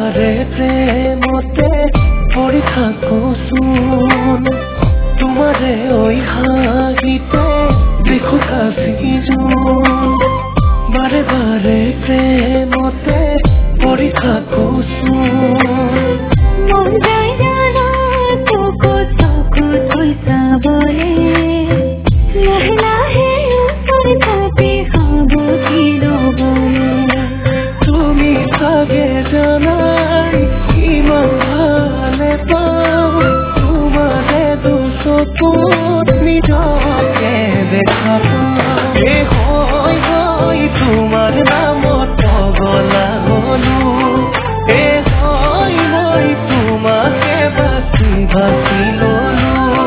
বাৰে প্ৰেমতে পৰি থাকোচোন তোমাৰে ঐ হাঁহিতে দেখো কাছি জোন বাৰে বাৰে প্ৰেমতে পৰি থাকোচোন মন যায় জানা চকু চকু থৈ চাবলে লাহে লাহে ওচৰ চাপি সাৱটি ল'বলে তুমি চাগে জানাই ইমান ভালে পাওঁ তোমাৰে দুচকুত নিজকে দেখা পাওঁ হয় হয় তোমাৰ নামত পগলা হলো হয় মই তোমাকে বাছি বাছি ললো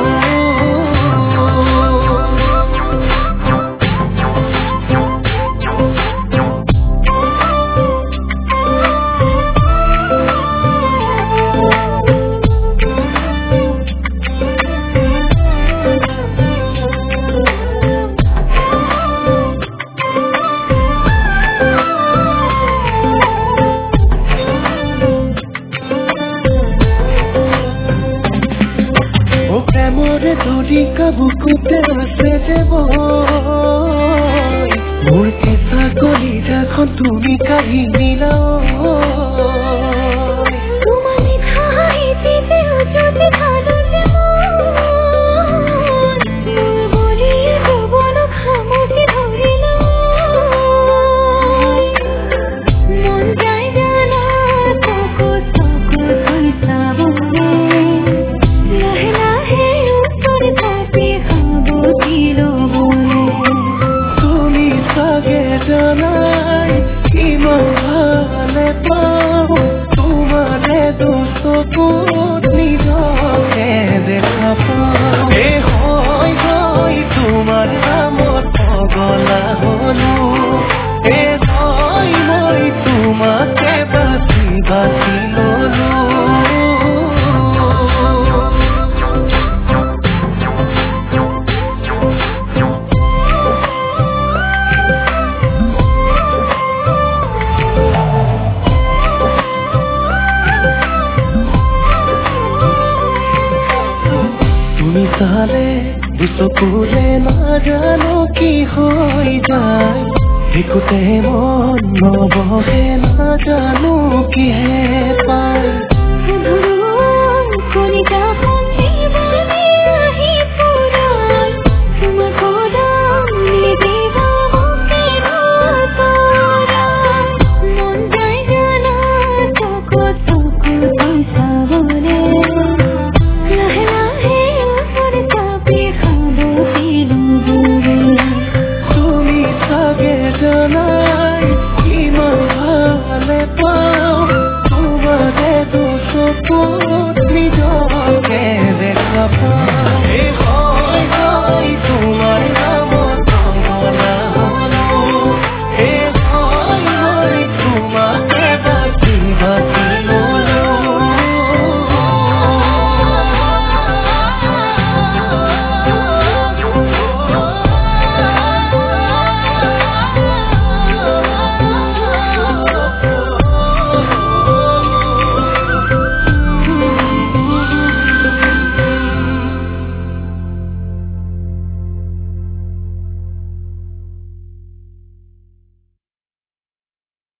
প্ৰেমৰে ধৰি কাবুকুতে আছে যে মোৰ কেঁচা কলিজাখন তুমি কাঢ়ি নিলাও তোমাৰে ঠাইতে যদি ভালো যে মোৰ বলিয়ে জীৱন খামুচি ধৰিল মন যায় জানা চকু চকু থৈ চাবলে লাহে লাহে ওচৰ চাপি সাৱটি ল'বলে তুমি চাগে জানাই ইমান ভালে পাওঁ তোমাৰে দুচকুত নিজকে দেখা পাওঁ হয় হয় তোমাৰ নামত পগলা হলো হয় মই তোমাকে বাছি বাছি ললো তুমি চালে দুচকুৰে নাজানো কি হৈ যায় দেখোতে মন নবহে নাজানো কিহে পায় কলিজাখন জীৱনে আহি পুৰাই তোমাক সদায় নিদিব মুক্তি নকৰাই মন যায় জানা চকু চকু থৈ চাবলে লাহে লাহে ওচৰ চাপি সাৱটি ল'বলে তুমি চাগে জানাই ইমান ভালে পাওঁ তোমাৰে দুচকুত